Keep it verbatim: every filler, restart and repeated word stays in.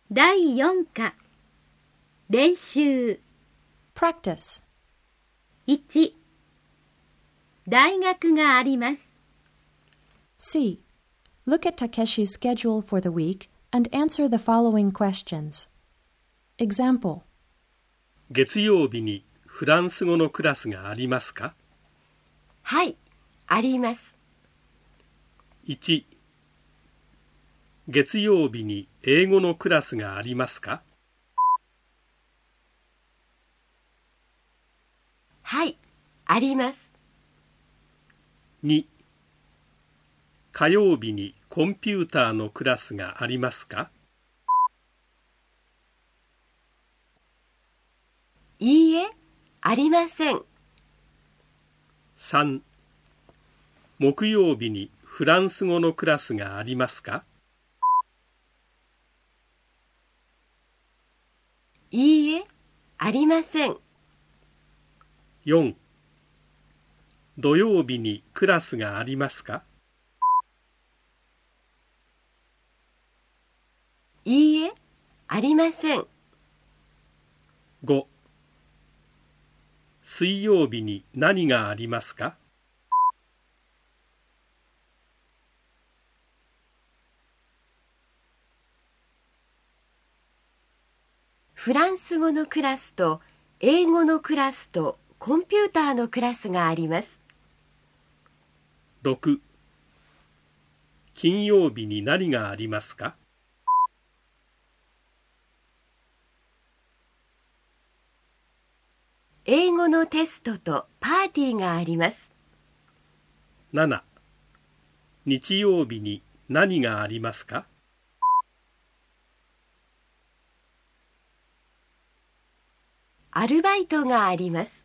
だいよん課練習 Practice. いち大学があります。 C. Look at Takeshi's schedule for the week and answer the following questions. Example. 月曜日にフランス語のクラスがありますか？ はい、あります。 いち月曜日に英語のクラスがありますか？ はい、あります。 に火曜日にコンピューターのクラスがありますか？ いいえ、ありません。 さん木曜日にフランス語のクラスがありますか？ いいえ、ありません。 よん土曜日にクラスがありますか？ いいえ、ありません。 ご水曜日に何がありますか？ フランス語のクラスと英語のクラスとコンピューターのクラスがあります。 ろく金曜日に何がありますか？ 英語のテストとパーティーがあります。 なな日曜日に何がありますか？ アルバイトがあります。